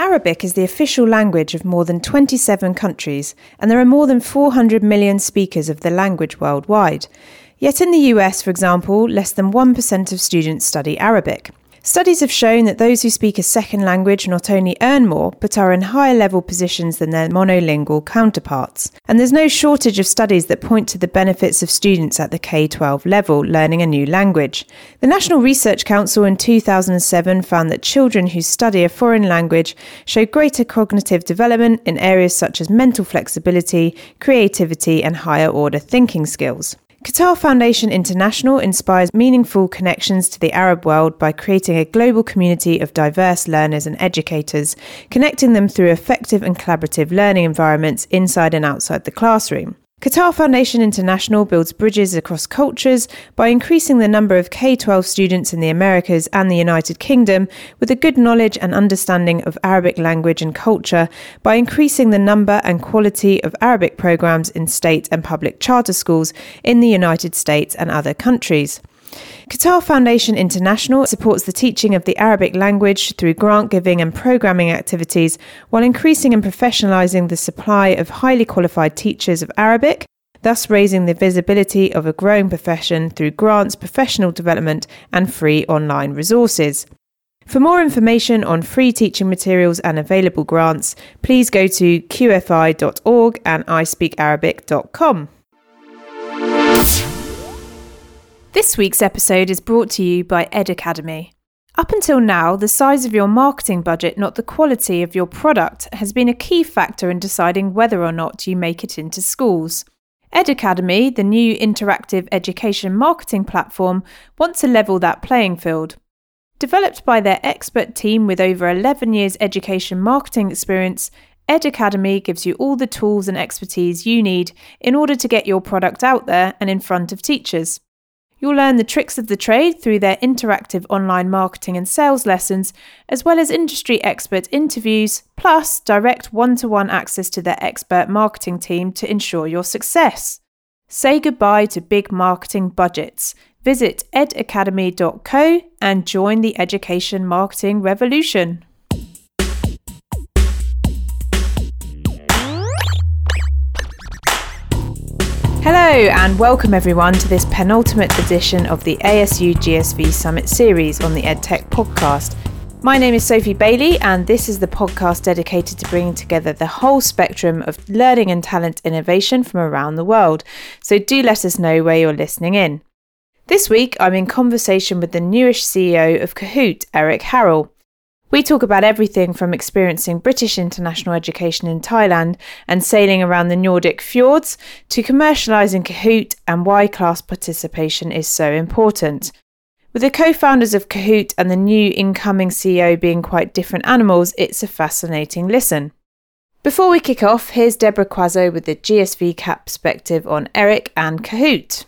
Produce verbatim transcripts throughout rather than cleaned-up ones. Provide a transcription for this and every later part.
Arabic is the official language of more than twenty-seven countries, and there are more than four hundred million speakers of the language worldwide. Yet in the U S, for example, less than one percent of students study Arabic. Studies have shown that those who speak a second language not only earn more, but are in higher level positions than their monolingual counterparts. And there's no shortage of studies that point to the benefits of students at the K twelve level learning a new language. The National Research Council in two thousand seven found that children who study a foreign language show greater cognitive development in areas such as mental flexibility, creativity, and higher order thinking skills. Qatar Foundation International inspires meaningful connections to the Arab world by creating a global community of diverse learners and educators, connecting them through effective and collaborative learning environments inside and outside the classroom. Qatar Foundation International builds bridges across cultures by increasing the number of K twelve students in the Americas and the United Kingdom with a good knowledge and understanding of Arabic language and culture by increasing the number and quality of Arabic programs in state and public charter schools in the United States and other countries. Qatar Foundation International supports the teaching of the Arabic language through grant giving and programming activities while increasing and professionalising the supply of highly qualified teachers of Arabic, thus raising the visibility of a growing profession through grants, professional development and free online resources. For more information on free teaching materials and available grants, please go to q f i dot org and i speak arabic dot com. This week's episode is brought to you by Ed Academy. Up until now, the size of your marketing budget, not the quality of your product, has been a key factor in deciding whether or not you make it into schools. Ed Academy, the new interactive education marketing platform, wants to level that playing field. Developed by their expert team with over eleven years education marketing experience, Ed Academy gives you all the tools and expertise you need in order to get your product out there and in front of teachers. You'll learn the tricks of the trade through their interactive online marketing and sales lessons, as well as industry expert interviews, plus direct one-to-one access to their expert marketing team to ensure your success. Say goodbye to big marketing budgets. Visit ed academy dot co and join the education marketing revolution. Hello and welcome everyone to this penultimate edition of the A S U G S V Summit series on the EdTech podcast. My name is Sophie Bailey and this is the podcast dedicated to bringing together the whole spectrum of learning and talent innovation from around the world. So do let us know where you're listening in. This week I'm in conversation with the newish C E O of Kahoot, Eric Harrell. We talk about everything from experiencing British international education in Thailand and sailing around the Nordic fjords to commercialising Kahoot and why class participation is so important. With the co-founders of Kahoot and the new incoming C E O being quite different animals, it's a fascinating listen. Before we kick off, here's Deborah Quazzo with the G S V CAT perspective on Eric and Kahoot.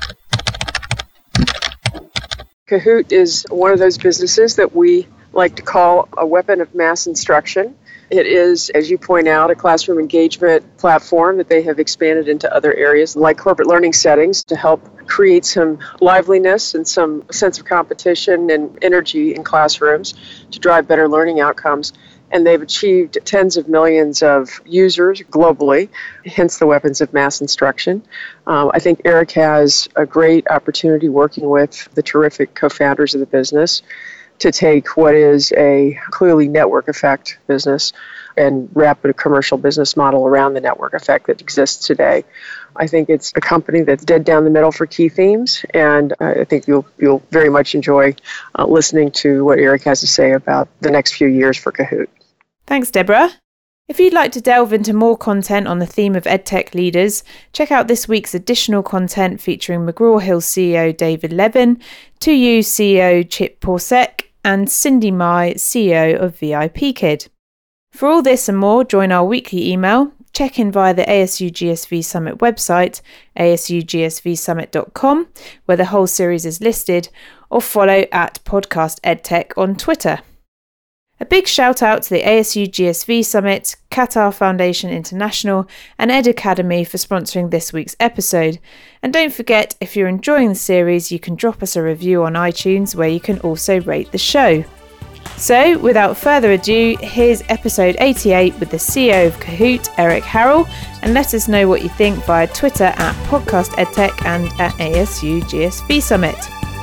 Kahoot is one of those businesses that we like to call a weapon of mass instruction. It is, as you point out, a classroom engagement platform that they have expanded into other areas like corporate learning settings to help create some liveliness and some sense of competition and energy in classrooms to drive better learning outcomes. And they've achieved tens of millions of users globally, hence the weapons of mass instruction. Um, I think Eric has a great opportunity working with the terrific co-founders of the business to take what is a clearly network effect business and wrap a commercial business model around the network effect that exists today. I think it's a company that's dead down the middle for key themes, and I think you'll you'll very much enjoy uh, listening to what Eric has to say about the next few years for Kahoot. Thanks, Deborah. If you'd like to delve into more content on the theme of EdTech leaders, check out this week's additional content featuring McGraw-Hill C E O David Levin, two U C E O Chip Porsek, and Cindy Mai, C E O of V I P Kid. For all this and more, join our weekly email, check in via the A S U G S V Summit website, a s u g s v summit dot com, where the whole series is listed, or follow at Podcast EdTech on Twitter. A big shout out to the A S U G S V Summit, Qatar Foundation International and Ed Academy for sponsoring this week's episode. And don't forget, if you're enjoying the series, you can drop us a review on iTunes where you can also rate the show. So, without further ado, here's episode eighty-eight with the C E O of Kahoot, Eric Harrell, and let us know what you think via Twitter at Podcast EdTech and at A S U G S V Summit.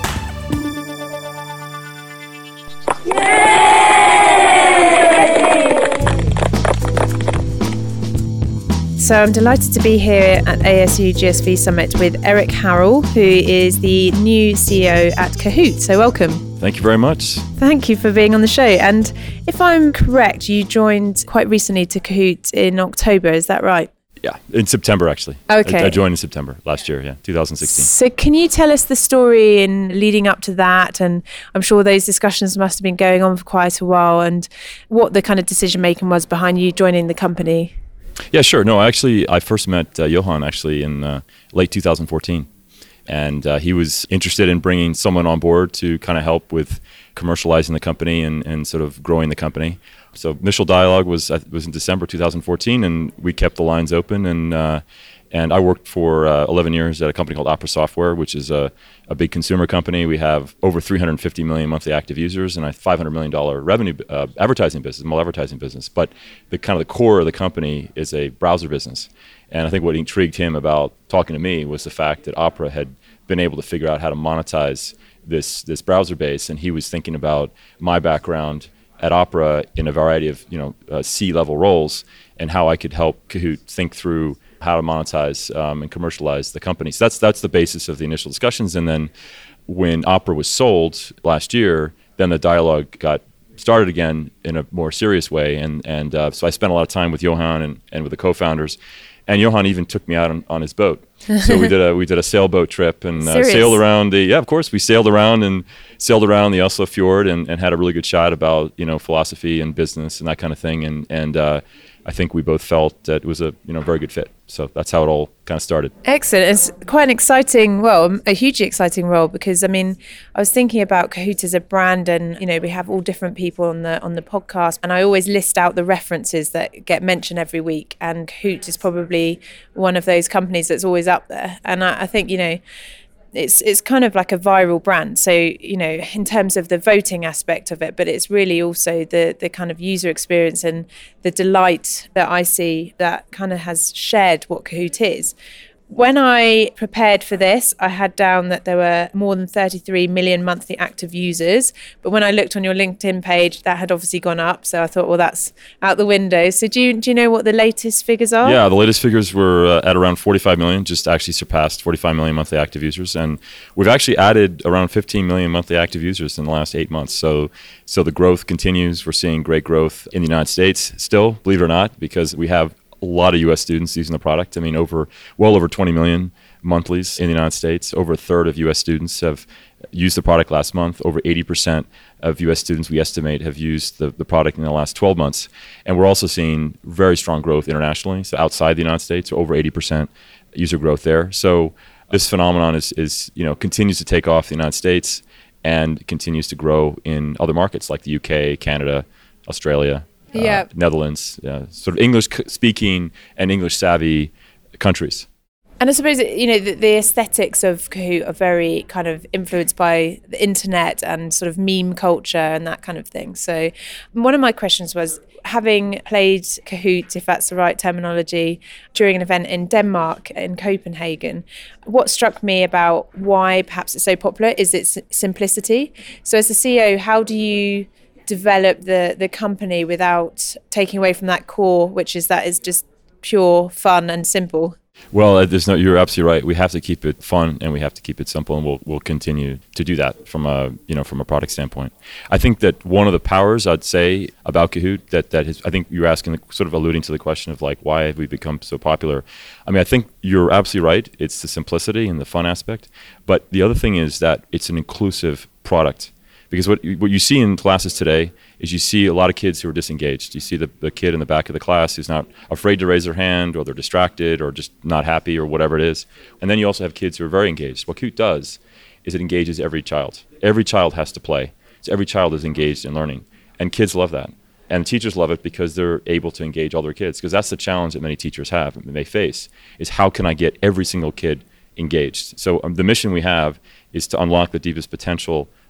So I'm delighted to be here at A S U G S V Summit with Eric Harrell, who is the new C E O at Kahoot. So welcome. Thank you very much. Thank you for being on the show. And if I'm correct, you joined quite recently to Kahoot in October, is that right? Yeah, in September actually. Okay. I, I joined in September last year, yeah, two thousand sixteen. So can you tell us the story in leading up to that? And I'm sure those discussions must have been going on for quite a while, and what the kind of decision making was behind you joining the company. Yeah, sure. No, actually, I first met uh, Johan actually in uh, late two thousand fourteen. And uh, he was interested in bringing someone on board to kind of help with commercializing the company and, and sort of growing the company. So initial dialogue was uh, was in December two thousand fourteen, and we kept the lines open. And uh, and I worked for uh, eleven years at a company called Opera Software, which is a, a big consumer company. We have over three hundred fifty million monthly active users and a five hundred million dollars revenue uh, advertising business, mobile advertising business. But the kind of the core of the company is a browser business. And I think what intrigued him about talking to me was the fact that Opera had been able to figure out how to monetize this this browser base, and he was thinking about my background at Opera in a variety of you know uh, C-level roles, and how I could help Kahoot think through how to monetize um, and commercialize the company. So that's that's the basis of the initial discussions. And then when Opera was sold last year, then the dialogue got started again in a more serious way, and and uh, so I spent a lot of time with Johan and, and with the co-founders. And Johan even took me out on, on his boat. So we did a we did a sailboat trip and uh, sailed around the yeah of course we sailed around and sailed around the Oslo Fjord and, and had a really good chat about you know philosophy and business and that kind of thing. And and uh, I think we both felt that it was a you know very good fit. So that's how it all kind of started. Excellent. It's quite an exciting, well, a hugely exciting role, because I mean, I was thinking about Kahoot as a brand, and you know, we have all different people on the on the podcast, and I always list out the references that get mentioned every week, and Kahoot is probably one of those companies that's always up there. And I, I think you know. It's it's kind of like a viral brand. So, you know, in terms of the voting aspect of it, but it's really also the the kind of user experience and the delight that I see that kind of has shared what Kahoot is. When I prepared for this, I had down that there were more than thirty-three million monthly active users. But when I looked on your LinkedIn page, that had obviously gone up. So I thought, well, that's out the window. So do you, do you know what the latest figures are? Yeah, the latest figures were uh, at around forty-five million, just actually surpassed forty-five million monthly active users. And we've actually added around fifteen million monthly active users in the last eight months. So, so the growth continues. We're seeing great growth in the United States still, believe it or not, because we have a lot of U S students using the product. I mean, over well over twenty million monthlies in the United States. Over a third of U S students have used the product last month. Over eighty percent of U S students, we estimate, have used the, the product in the last twelve months. And we're also seeing very strong growth internationally. So outside the United States, over eighty percent user growth there. So this phenomenon is, is you know, continues to take off in the United States and continues to grow in other markets like the U K, Canada, Australia. Yeah. Uh, Netherlands, uh, sort of English-speaking and English-savvy countries. And I suppose, you know, the, the aesthetics of Kahoot are very kind of influenced by the internet and sort of meme culture and that kind of thing. So one of my questions was, having played Kahoot, if that's the right terminology, during an event in Denmark, in Copenhagen, what struck me about why perhaps it's so popular is its simplicity. So as the C E O, how do you develop the the company without taking away from that core, which is that is just pure fun and simple? Well, there's no. You're absolutely right. We have to keep it fun and we have to keep it simple, and we'll we'll continue to do that from a you know from a product standpoint. I think that one of the powers I'd say about Kahoot that that is, I think you're asking, sort of alluding to the question of like why have we become so popular. I mean, I think you're absolutely right. It's the simplicity and the fun aspect, but the other thing is that it's an inclusive product. Because what what you see in classes today is you see a lot of kids who are disengaged. You see the, the kid in the back of the class who's not afraid to raise their hand, or they're distracted, or just not happy, or whatever it is. And then you also have kids who are very engaged. What Kahoot does is it engages every child. Every child has to play. So every child is engaged in learning. And kids love that. And teachers love it because they're able to engage all their kids. Because that's the challenge that many teachers have and they face, is how can I get every single kid engaged? So um, the mission we have is to unlock the deepest potential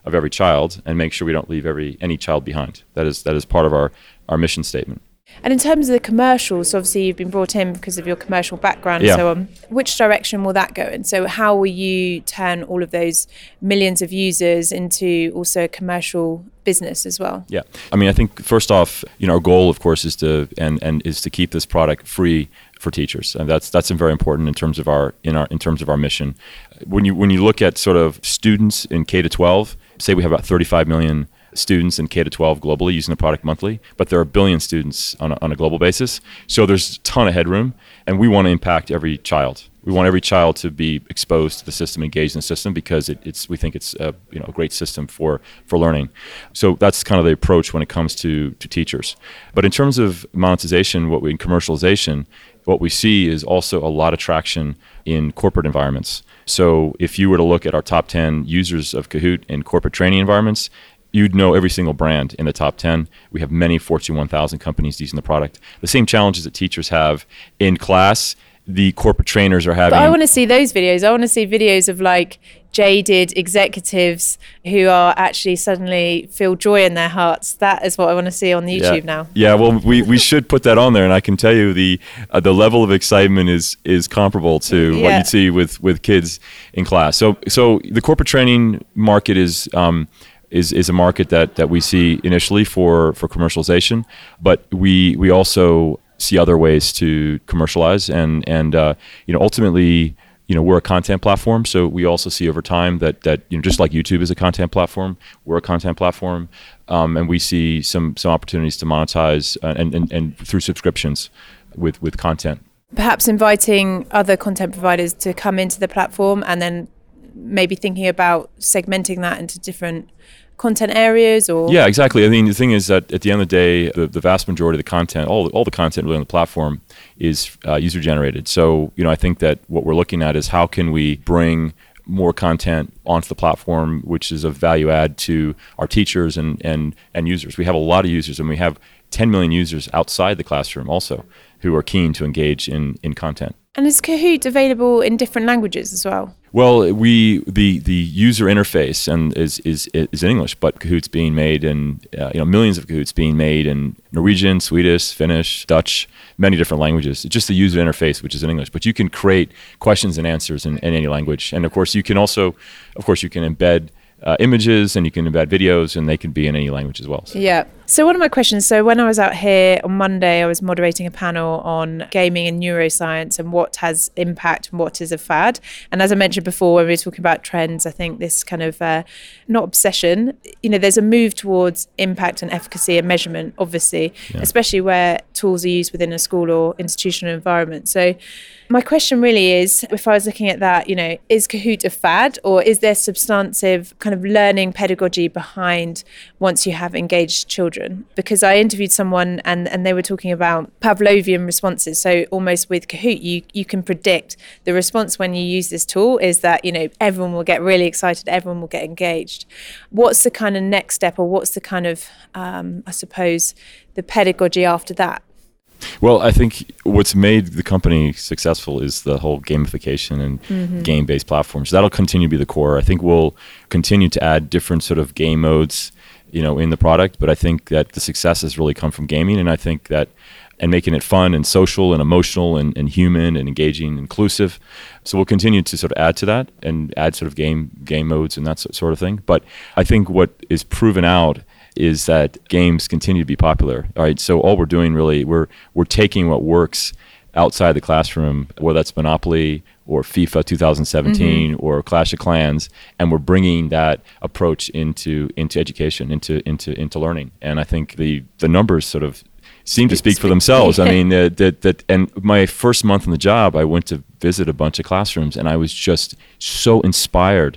of every child and make sure we don't leave every any child behind. That is that is part of our, our mission statement. And in terms of the commercials, obviously you've been brought in because of your commercial background yeah. and so on. Which direction will that go in? So how will you turn all of those millions of users into also a commercial business as well? Yeah. I mean, I think first off, you know, our goal, of course, is to and, and is to keep this product free for teachers. And that's that's very important in terms of our in our in terms of our mission. When you when you look at sort of students in K to twelve, say we have about thirty-five million students in K to twelve globally using the product monthly, but there are a billion students on a, on a global basis. So there's a ton of headroom, and we want to impact every child. We want every child to be exposed to the system, engaged in the system, because it, it's we think it's a, you know, a great system for, for learning. So that's kind of the approach when it comes to, to teachers. But in terms of monetization, what we in commercialization, what we see is also a lot of traction in corporate environments. So if you were to look at our top ten users of Kahoot in corporate training environments, you'd know every single brand in the top ten. We have many Fortune one thousand companies using the product. The same challenges that teachers have in class, the corporate trainers are having. But I want to see those videos. I want to see videos of like jaded executives who are actually suddenly feel joy in their hearts. That is what I want to see on YouTube yeah. now. Yeah, well, we, we should put that on there, and I can tell you the uh, the level of excitement is is comparable to yeah. what you'd see with, with kids in class. So so the corporate training market is um, is is a market that, that we see initially for, for commercialization, but we we also see other ways to commercialize, and and uh, you know ultimately. You know, we're a content platform, so we also see over time that that you know, just like YouTube is a content platform, we're a content platform, um, and we see some some opportunities to monetize uh, and, and and through subscriptions with with content. Perhaps inviting other content providers to come into the platform, and then maybe thinking about segmenting that into different content areas, or yeah, exactly. I mean, the thing is that at the end of the day, the, the vast majority of the content, all all the content really on the platform, is uh, user generated. So you know, I think that what we're looking at is how can we bring more content onto the platform, which is of value add to our teachers and and and users. We have a lot of users, and we have ten million users outside the classroom also who are keen to engage in in content. And is Kahoot available in different languages as well? Well, we the the user interface and is is is in English, but Kahoot's being made in uh, you know millions of Kahoots being made in Norwegian, Swedish, Finnish, Dutch, many different languages. It's just the user interface which is in English, but you can create questions and answers in, in any language. And of course, you can also, of course, you can embed uh, images and you can embed videos, and they can be in any language as well. So. Yeah. So one of my questions, so when I was out here on Monday, I was moderating a panel on gaming and neuroscience and what has impact and what is a fad. And as I mentioned before, when we were talking about trends, I think this kind of, uh, not obsession, you know, there's a move towards impact and efficacy and measurement, obviously, yeah. especially where tools are used within a school or institutional environment. So my question really is, if I was looking at that, you know, is Kahoot a fad, or is there substantive kind of learning pedagogy behind once you have engaged children? Because I interviewed someone and, and they were talking about Pavlovian responses. So almost with Kahoot, you, you can predict the response when you use this tool is that, you know, everyone will get really excited, everyone will get engaged. What's the kind of next step, or what's the kind of, um, I suppose, the pedagogy after that? Well, I think what's made the company successful is the whole gamification and mm-hmm. game-based platforms. That'll continue to be the core. I think we'll continue to add different sort of game modes, you know, in the product, but I think that the success has really come from gaming, and I think that and making it fun and social and emotional and, and human and engaging and inclusive. So we'll continue to sort of add to that and add sort of game game modes and that sort of thing. But I think what is proven out is that games continue to be popular. All right, so all we're doing really, we're we're taking what works outside the classroom, whether that's Monopoly or FIFA two thousand seventeen mm-hmm. or Clash of Clans, and we're bringing that approach into into education, into into into learning. And I think the the numbers sort of seem to speak for themselves. I mean, uh, that that and my first month on the job, I went to visit a bunch of classrooms, and I was just so inspired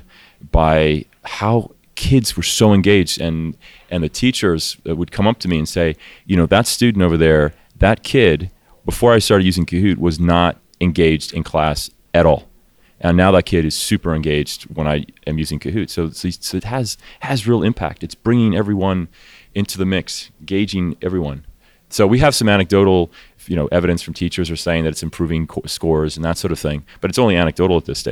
by how kids were so engaged, and and the teachers would come up to me and say, you know, that student over there, that kid, before I started using Kahoot, was not engaged in class at all, and now that kid is super engaged when I am using Kahoot. So, so it has has real impact. It's bringing everyone into the mix, gauging everyone. So we have some anecdotal, you know, evidence from teachers are saying that it's improving co- scores and that sort of thing, but it's only anecdotal at this stage.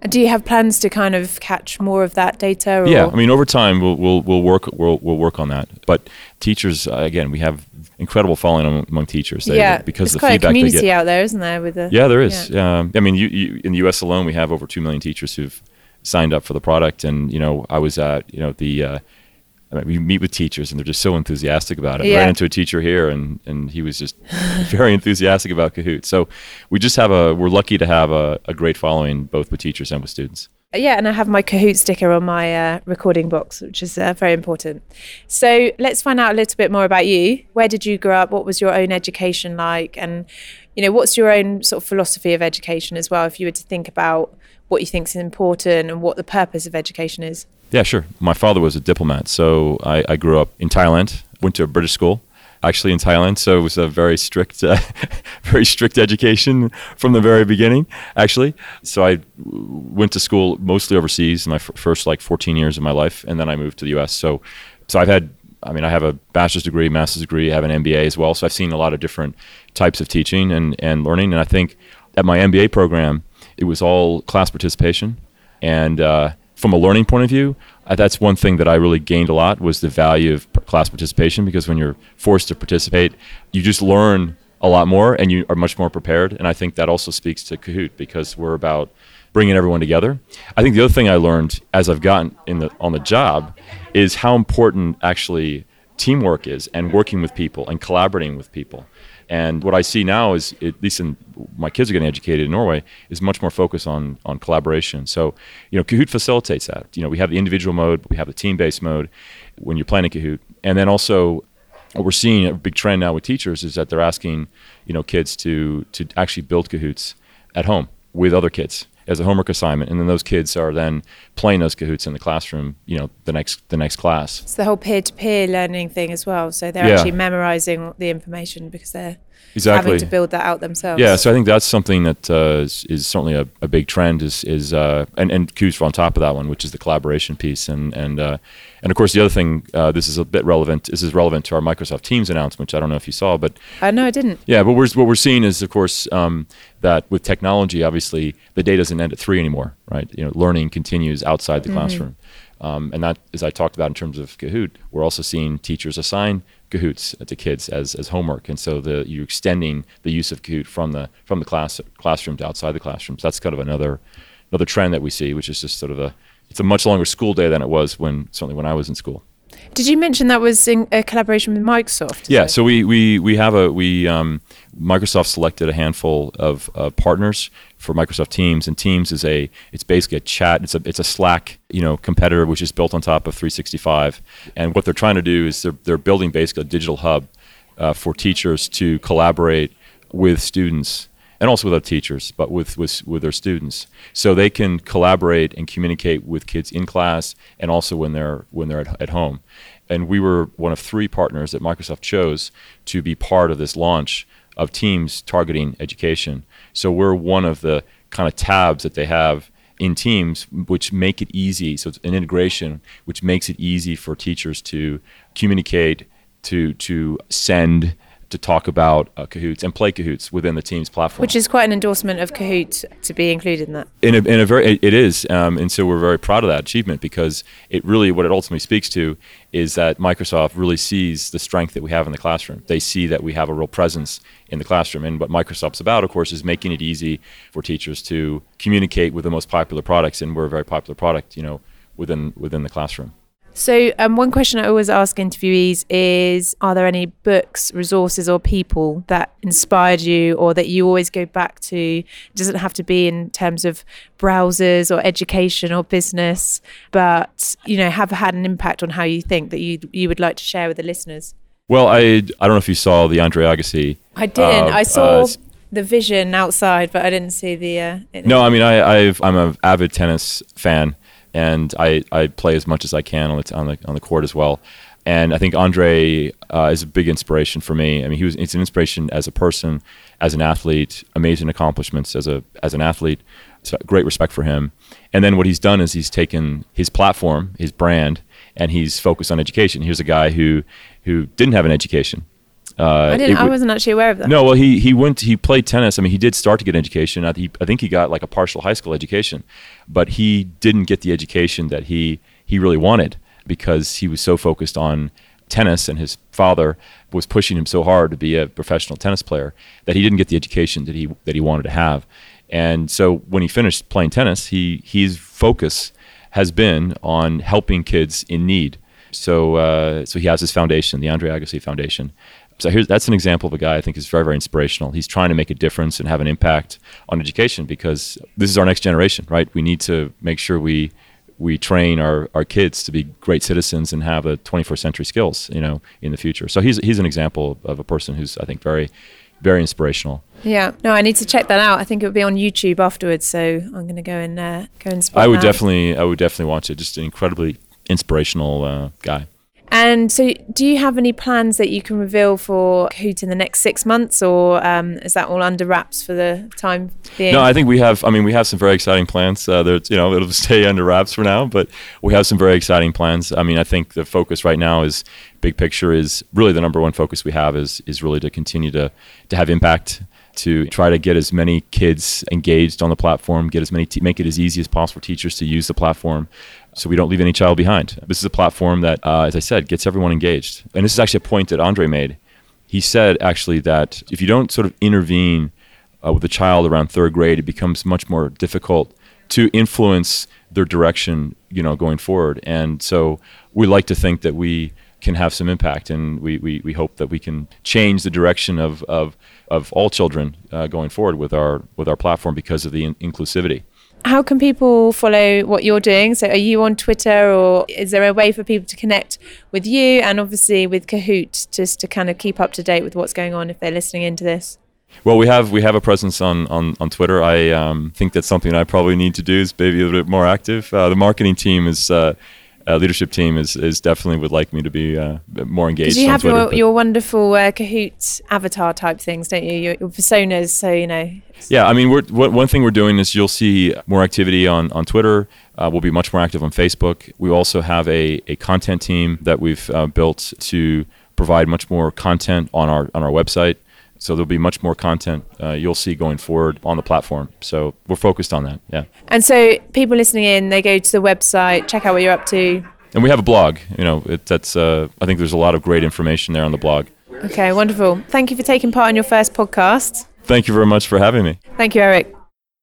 And do you have plans to kind of catch more of that data? Or? Yeah, I mean, over time we'll we'll we'll work we'll we'll work on that. But teachers, uh, again, we have incredible following among, among teachers. They, yeah, because there's the quite feedback a community they get. out there, isn't there? With the yeah, there is. Yeah. Um, I mean, you, you, in the U S alone, we have over two million teachers who've signed up for the product. And you know, I was at you know the. Uh, I mean, we meet with teachers and they're just so enthusiastic about it. Yeah. I ran into a teacher here and, and he was just very enthusiastic about Kahoot. So we just have a, we're lucky to have a, a great following both with teachers and with students. Yeah, and I have my Kahoot sticker on my uh, recording box, which is uh, very important. So let's find out a little bit more about you. Where did you grow up? What was your own education like? And, you know, what's your own sort of philosophy of education as well, if you were to think about what you think is important and what the purpose of education is? Yeah, sure. My father was a diplomat, so I, I grew up in Thailand, went to a British school, actually in Thailand, so it was a very strict, uh, very strict education from the very beginning, actually. So I went to school mostly overseas in my f- first like fourteen years of my life, and then I moved to the U S. So, so I've had, I mean, I have a bachelor's degree, master's degree, I have an M B A as well, so I've seen a lot of different types of teaching and, and learning, and I think at my M B A program, it was all class participation, and uh, from a learning point of view, uh, that's one thing that I really gained a lot was the value of p- class participation, because when you're forced to participate, you just learn a lot more and you are much more prepared. And I think that also speaks to Kahoot, because we're about bringing everyone together. I think the other thing I learned as I've gotten in the on the job is how important actually teamwork is, and working with people and collaborating with people. And what I see now is, at least in my kids are getting educated in Norway, is much more focus on on collaboration. So, you know, Kahoot facilitates that. You know, we have the individual mode, we have the team-based mode when you're playing a Kahoot. And then also what we're seeing, a big trend now with teachers, is that they're asking, you know, kids to to actually build Kahoots at home with other kids as a homework assignment, and then those kids are then playing those Kahoots in the classroom, you know, the next the next class. It's the whole peer-to-peer learning thing as well. So they're Yeah. actually memorizing the information because they're Exactly. having to build that out themselves. Yeah, so I think that's something that uh, is, is certainly a, a big trend. Is is uh, and and Kahoot's on top of that one, which is the collaboration piece, and and uh, and of course the other thing. Uh, this is a bit relevant. This is relevant to our Microsoft Teams announcement, which I don't know if you saw, but I know I didn't. yeah, but we're, what we're seeing is, of course, um, that with technology, obviously the day doesn't end at three anymore, right? You know, learning continues outside the mm-hmm. classroom, um, and that, as I talked about in terms of Kahoot, we're also seeing teachers assign Kahoots to kids as, as homework, and so the you're extending the use of Kahoot from the from the class classroom to outside the classroom. So that's kind of another another trend that we see, which is just sort of a it's a much longer school day than it was when certainly when I was in school. Did you mention that was in a collaboration with Microsoft? Yeah, so we we we have a we um, Microsoft selected a handful of uh, partners for Microsoft Teams, and Teams is a it's basically a chat. It's a it's a Slack, you know, competitor, which is built on top of three sixty-five. And what they're trying to do is they're they're building basically a digital hub uh, for teachers to collaborate with students, and also with other teachers, but with, with with their students, so they can collaborate and communicate with kids in class and also when they're when they're at, at home. And we were one of three partners that Microsoft chose to be part of this launch of Teams targeting education. So we're one of the kind of tabs that they have in Teams, which make it easy. So it's an integration which makes it easy for teachers to communicate, to to send, to talk about uh, Kahoots and play Kahoots within the Teams platform. Which is quite an endorsement of Kahoot to be included in that. In a, in a very, it, it is, um, and so we're very proud of that achievement, because it really, what it ultimately speaks to is that Microsoft really sees the strength that we have in the classroom. They see that we have a real presence in the classroom, and what Microsoft's about, of course, is making it easy for teachers to communicate with the most popular products, and we're a very popular product, you know, within within the classroom. So um, one question I always ask interviewees is, are there any books, resources or people that inspired you or that you always go back to? It doesn't have to be in terms of browsers or education or business, but, you know, have had an impact on how you think that you you would like to share with the listeners? Well, I, I don't know if you saw the Andre Agassi. I didn't. Uh, I saw uh, the vision outside, but I didn't see the... Uh, no, I mean, I, I've, I'm an avid tennis fan. And I, I play as much as I can on the on the on the court as well, and I think Andre uh, is a big inspiration for me. I mean, he was it's an inspiration as a person, as an athlete, amazing accomplishments as a as an athlete. So great respect for him. And then what he's done is he's taken his platform, his brand, and he's focused on education. Here's a guy who who didn't have an education, Uh, I didn't. w- I wasn't actually aware of that. No, well, he he went. He played tennis. I mean, he did start to get an education. I, he, I think he got like a partial high school education, but he didn't get the education that he he really wanted because he was so focused on tennis, and his father was pushing him so hard to be a professional tennis player that he didn't get the education that he that he wanted to have. And so when he finished playing tennis, he his focus has been on helping kids in need. So uh, so he has his foundation, the Andre Agassi Foundation. So here's, that's an example of a guy I think is very, very inspirational. He's trying to make a difference and have an impact on education because this is our next generation, right? We need to make sure we we train our, our kids to be great citizens and have the twenty-first century skills, you know, in the future. So he's he's an example of a person who's, I think, very, very inspirational. Yeah, no, I need to check that out. I think it would be on YouTube afterwards, so I'm going to go and uh, go and spot I would that. definitely, I would definitely watch it. Just an incredibly inspirational uh, guy. And so, do you have any plans that you can reveal for Kahoot in the next six months, or um, is that all under wraps for the time being? No, I think we have. I mean, we have some very exciting plans. Uh, that, you know, it'll stay under wraps for now, but we have some very exciting plans. I mean, I think the focus right now is big picture. Is really the number one focus we have is is really to continue to to have impact, to try to get as many kids engaged on the platform, get as many, te- make it as easy as possible for teachers to use the platform, so we don't leave any child behind. This is a platform that, uh, as I said, gets everyone engaged. And this is actually a point that Andre made. He said actually that if you don't sort of intervene uh, with a child around third grade, it becomes much more difficult to influence their direction, you know, going forward. And so we like to think that we can have some impact, and we, we, we hope that we can change the direction of of, of all children uh, going forward with our with our platform because of the in- inclusivity. How can people follow what you're doing? So are you on Twitter, or is there a way for people to connect with you and obviously with Kahoot, just to kind of keep up to date with what's going on if they're listening into this? Well, we have we have a presence on, on, on Twitter. I um, think that's something I probably need to do is maybe a little bit more active. Uh, the marketing team is uh, uh, leadership team is, is definitely would like me to be uh, more engaged. Because you on have Twitter, your, your wonderful uh, Kahoot avatar type things, don't you? Your, your personas, so you know. Yeah, I mean, we're w- one thing we're doing is you'll see more activity on on Twitter. Uh, we'll be much more active on Facebook. We also have a, a content team that we've uh, built to provide much more content on our on our website. So there'll be much more content uh, you'll see going forward on the platform. So we're focused on that, yeah. And so people listening in, they go to the website, check out what you're up to. And we have a blog. You know, it, that's. Uh, I think there's a lot of great information there on the blog. Okay, wonderful. Thank you for taking part in your first podcast. Thank you very much for having me. Thank you, Eric.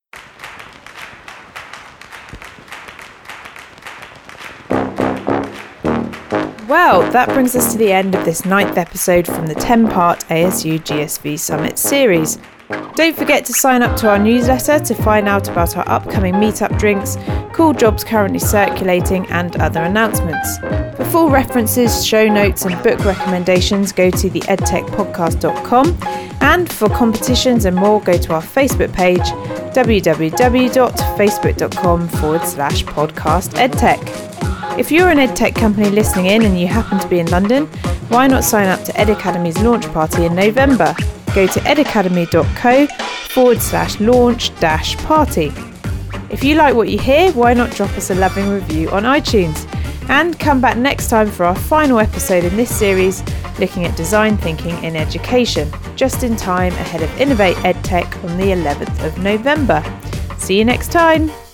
Well, that brings us to the end of this ninth episode from the ten-part A S U G S V Summit series. Don't forget to sign up to our newsletter to find out about our upcoming meetup drinks, cool jobs currently circulating, and other announcements. For full references, show notes, and book recommendations, go to the edtech podcast dot com. And for competitions and more, go to our Facebook page, www.facebook.com forward slash podcast edtech. If you're an EdTech company listening in and you happen to be in London, why not sign up to Ed Academy's launch party in November? Go to edacademy.co forward slash launch dash party. If you like what you hear, why not drop us a loving review on iTunes? And come back next time for our final episode in this series, looking at design thinking in education, just in time ahead of Innovate EdTech on the eleventh of November. See you next time.